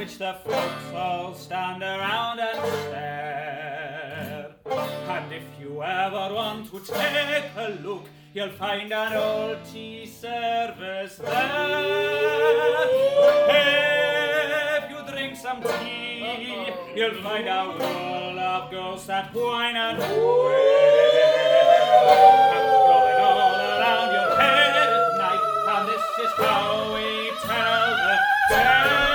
which the folks all stand around and stare. And if you ever want to take a look, you'll find an old tea service there. If you drink some tea, you'll find a wall of ghosts that whine and going all around your head at night. And this is how we tell the tale.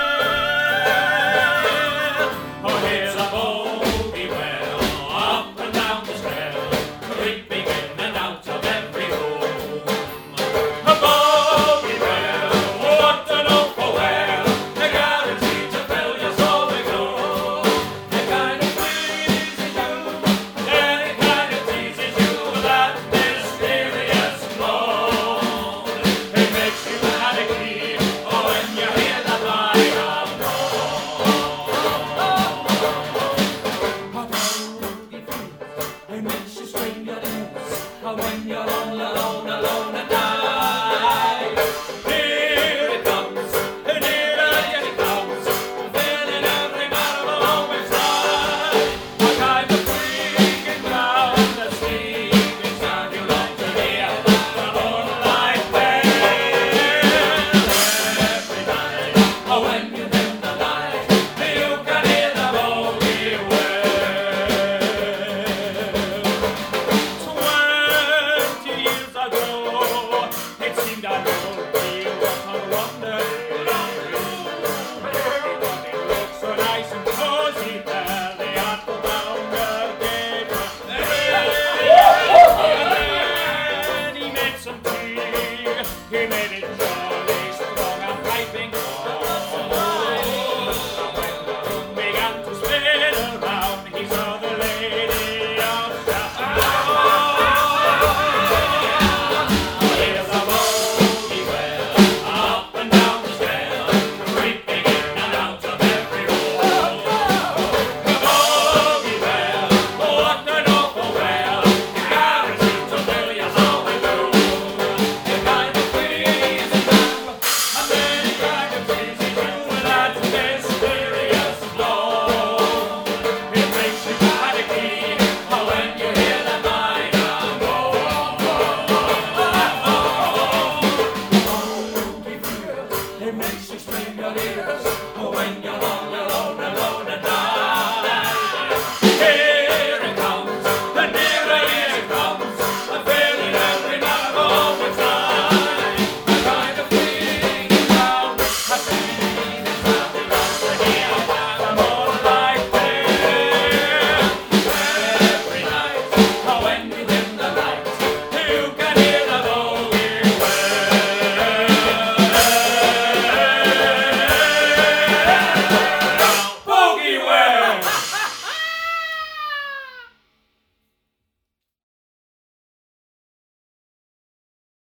Oh, here's a bogey well up and down the stair, creeping in and out of every room. A bogey well, what an awful well, they're guaranteed to fill your soul with gloom. It kind of pleases you, and it kind of teases you with that mysterious moan. It makes you panicky, oh, when you hear the line of it makes you strain your ears when you're alone, alone at night. Here it comes, and here it comes, filling every man of the home inside. A kind of freaking ground, a sneaking sound you long to hear, the moonlight wail. Every night, when you're in the light, you can hear the bogey well. 20 years ago, it seemed an old deal was a rendezvous. Everybody looked so nice and cozy there. The outbounder gave her and then he made some tea. He made it jolly strong and piping hot. When the room began to spin around, he saw the lady of Here's a bogey well, up and down the stair, creeping in and out of every room. A bogey well, what an awful well, guaranteed to fill your soul with gloom. It kind of pleases you, and then it kind of teases you with that mysterious moan. It makes you panicky, when you hear the minor moan. It makes you strain your ears when you're alone, alone at night. Here it comes, and nearer it comes,